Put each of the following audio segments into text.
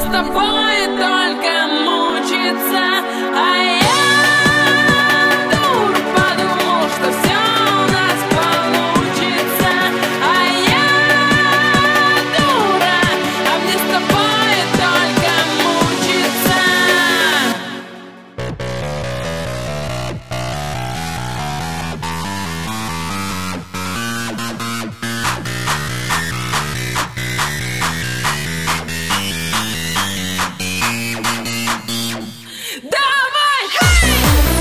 тобой только мучиться. А я, дур, подумал, что все у нас получится. А я, дура, а мне с тобой только мучиться. Давай, хей!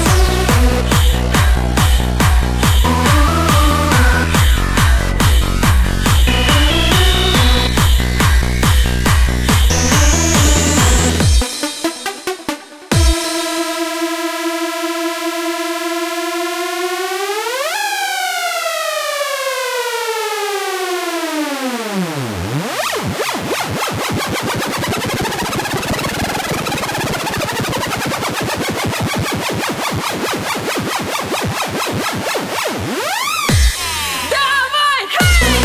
Давай, хей!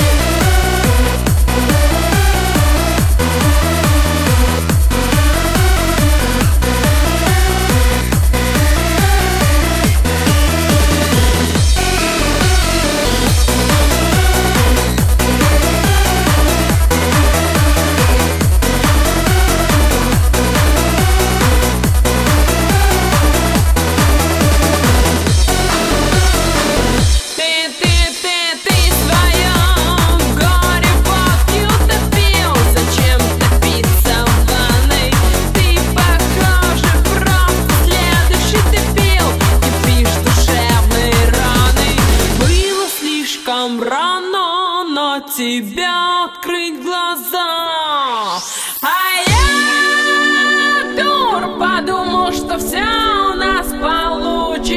Ты в своем горе водки утопил. Зачем топиться в ванной? Ты, похоже, просто следующий дебил. Кипишь душевной раной. Было слишком рано, но тебе открыть глаза. А я, дур, подумал, что все у нас получится.